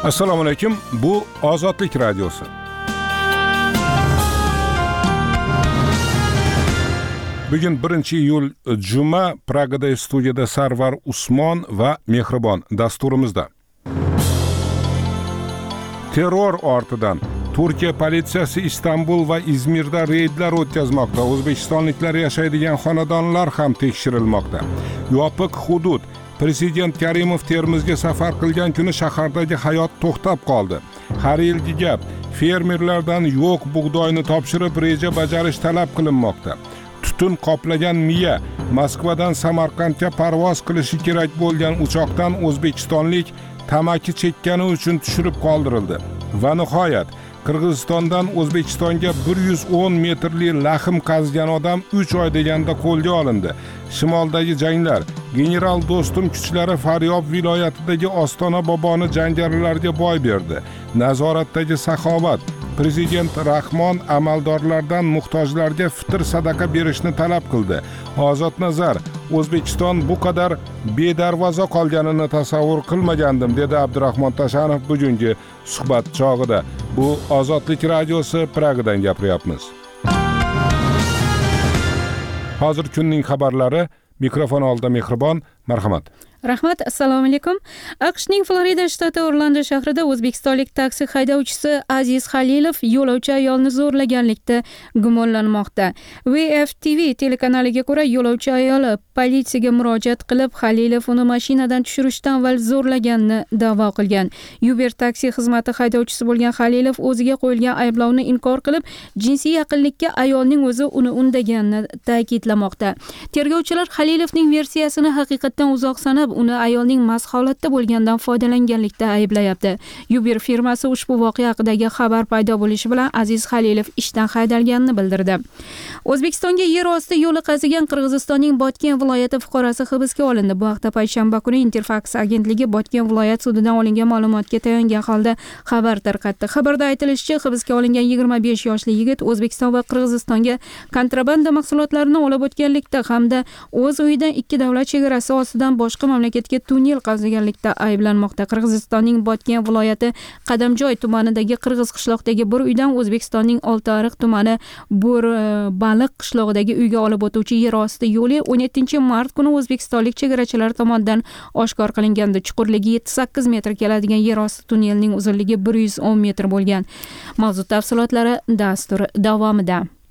Assalomu alaykum. Bu Ozodlik radiosi. Bugun 1-iyul juma, Pragada studiyada Sarvar Usmon va Mehribon dasturimizda. Terror ortidan Turkiya politsiyasi Istanbul va Izmirda reydlar o'tkazmoqda. O'zbekistonliklar yashaydigan xonadonlar ham tekshirilmoqda. Yopiq hudud. Prezident Karimov Termizga safar qilgan kuni shahardagi hayot to'xtab qoldi. Har yilgi gap, fermerlardan yo'q bug'doyni topshirib reja bajarish talab qilinmoqda. Tutun qoplagan miya Moskvadan Samarqandga parvoz qilishi kerak bo'lgan uchoqdan o'zbekistonlik tamaki chekkani uchun tushirib qoldirildi. Va nihoyat Qirg'izistondan O'zbekistonga 110 metrli lahm qazgan odam 3 oy deganda qo'lga olindi. Shimoldagi janglar, general Do'stum kuchlari Faryob viloyatidagi Ostona boboni jangarilarga boy berdi. Nazoratdagi saxovat, prezident Rahmon amaldorlardan muhtojlarga fitr sadaqa berishni talab qildi. Ozod nazar, O'zbekiston bu qadar bedarvoza qolganini tasavvur qilmagandim, dedi Abdurahmon Tashanov bugungi suhbat chog'ida. Bu Ozodlik radiosi, Pragadan gapiryapmiz. Hozir kunning xabarlari, mikrofon oldida Mehribon, marhamat. Rahmat, assalomu alaykum. AQShning Florida shtati Orlando shahrida o'zbekistonlik taksi haydovchisi Aziz Halilov yo'lovchi ayolni zo'rlaganlikda gumonlanmoqda. WFTV telekanaliga ko'ra, yo'lovchi ayol politsiyaga murojaat qilib, Halilov uni mashinadan tushirishdan avval zo'rlaganini da'vo qilgan. Uber taksi xizmati haydovchisi bo'lgan Halilov o'ziga qo'yilgan ayblovni inkor qilib, jinsiy yaqinlikka ayolning o'zi uni undaganini ta'kidlamoqda. Tergovchilar Halilovning versiyasini haqiqatdan uzoq sanab, uni ayolning mast holatda bo'lgandan foydalanganlikda ayblayapti. Uber firmasi ushbu voqea haqidagi xabar paydo bo'lishi bilan Aziz Halilov ishdan haydalganini bildirdi. O'zbekistonga yer osti yo'li qazigan Qirg'izistonning Botken viloyati fuqarosi hibsga olindi. Bu haqda payshanba kuni Interfax agentligi Botken viloyat sudidan olingan ma'lumotga tayangan holda xabar tarqatdi. Xabarda aytilishicha, hibsga olingan 25 yoshli yigit O'zbekiston va Qirg'izistonga kontrabanda mahsulotlarini olib o'tganlikda hamda o'z uyidan ikki davlat chegarasi ostidan boshqa mamlakatga tunnel qaziganlikda ayblanmoqda. Qirg'izistonning Botken viloyati Qadamjoy tumanidagi Qirg'iz qishloqdagi bir uydan O'zbekistonning Oltiariq tumani Bo'rbaliq qishlog'idagi uyga olib o'tuvchi yer osti yo'li 17-mart kuni o'zbekistonlik chegarachilar tomonidan oshkor qilingandi. Chuqurligi 7-8 metr keladigan yer osti tunnelining uzunligi 110 metr bo'lgan. Mavzu tafsilotlari dastur davomida.